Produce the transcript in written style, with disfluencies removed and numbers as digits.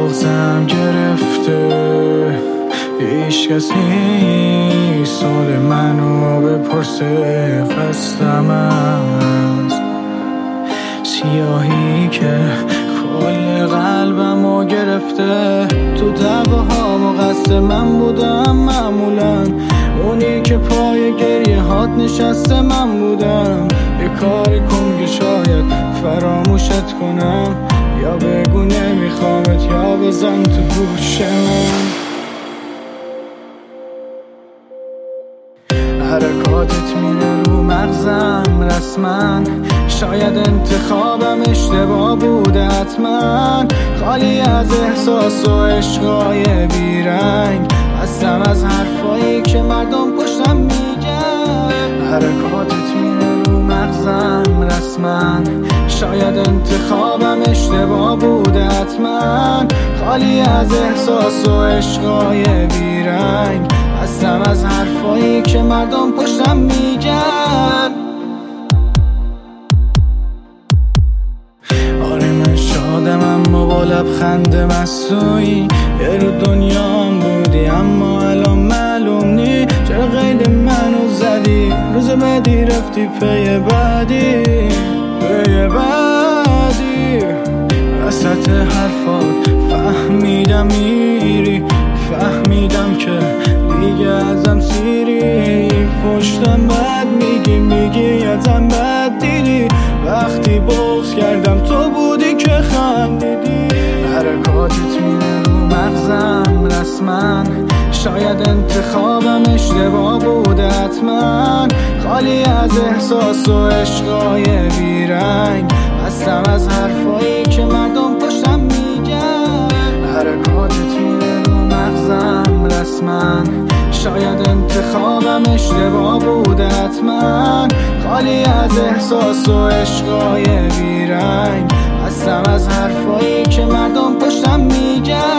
بغزم گرفته، هیچ کس نیست سوال منو بپرسه. قصدم از سیاهی که کل قلبمو گرفته. تو دعواها قصد من بودم معمولا، اونی که پای گریه هات نشسته من بودم. یه کاری کن که شاید فراموشت کنم، یا بگو نمیخوامت یا بزن تو گوش من. حرکاتت میره رو مغزم رسما، شاید انتخابم اشتباه بوده حتما. خالی از احساس و عشقای بیرنگ، هستم از حرفایی که مردم پشتم میگن. حرکاتت میره رو مغزم رسما، شاید انتخابم اشتباه بوده حتما. خالی از احساس و عشقای بیرنگ، هستم از حرفایی که مردم پشتم میگن. آره من شادم اما با لبخند مصنوعی، یه رو دنیام بودی اما الان معلوم نی. چرا قید منو زدی روز بعدی رفتی پی بعدی وسط حرفات فهمیدم میری، فهمیدم که دیگه ازم سیری. پشتم بد میگی ازم بد دیدی، وقتی بغض کردم تو بودی که خندیدی. حرکاتت میره رو مغزم رسما، شاید انتخابم اشتباه بوده حتما. خالی از احساس و عشقای بیرنگ، هستم از حرفایی که مردم پشتم میگن. حرکاتت میره رو مغزم رسما، شاید انتخابم اشتباه بوده حتما. خالی از احساس و عشقای بیرنگ، هستم از حرفایی که مردم پشتم میگن.